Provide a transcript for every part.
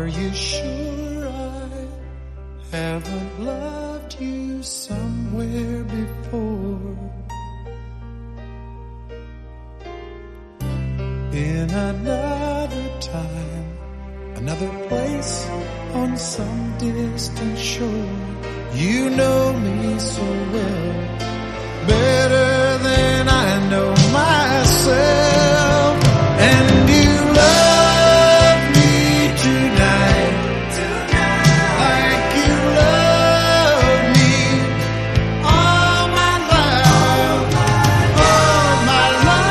Are you sure I haven't loved you somewhere before? In another time, another place, on some distant shore. You know me so well, better than I know myself. And you love me tonight, like you love me all my life, all my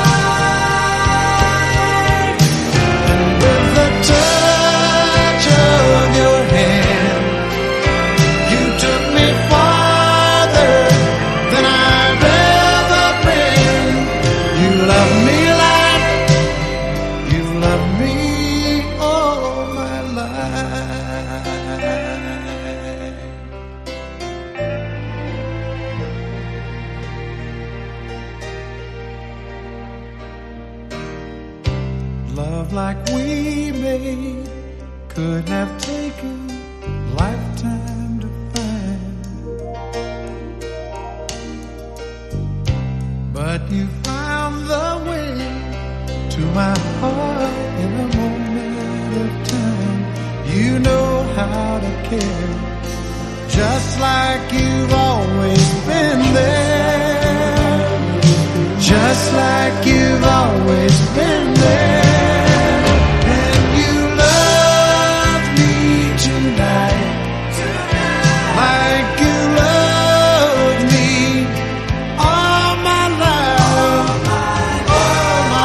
life. And with the touch of your hand, you took me farther than I've ever been. You love me like you love me all my life. Love like we made could have taken a lifetime to find, but you found the way to my heart in a moment of time. You know how to care, just like you've always been there, just like you've always been there. And you love me tonight, like you love me all my life, all my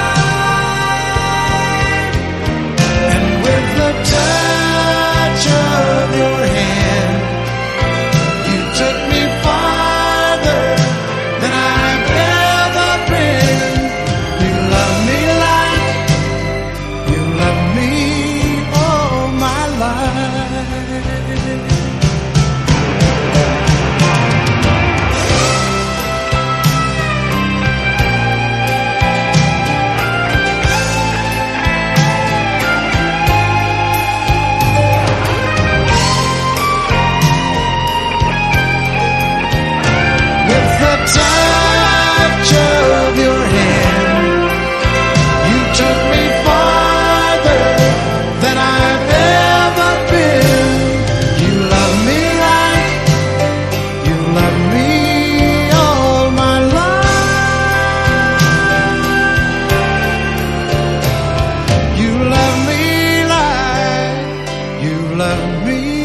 life. And with the touch of your hand, you took me farther than I've ever been. You love me like you love me all my life. With the touch of your hand, you took me farther than I've ever been. You love me like you love me all my life. You love me like you love me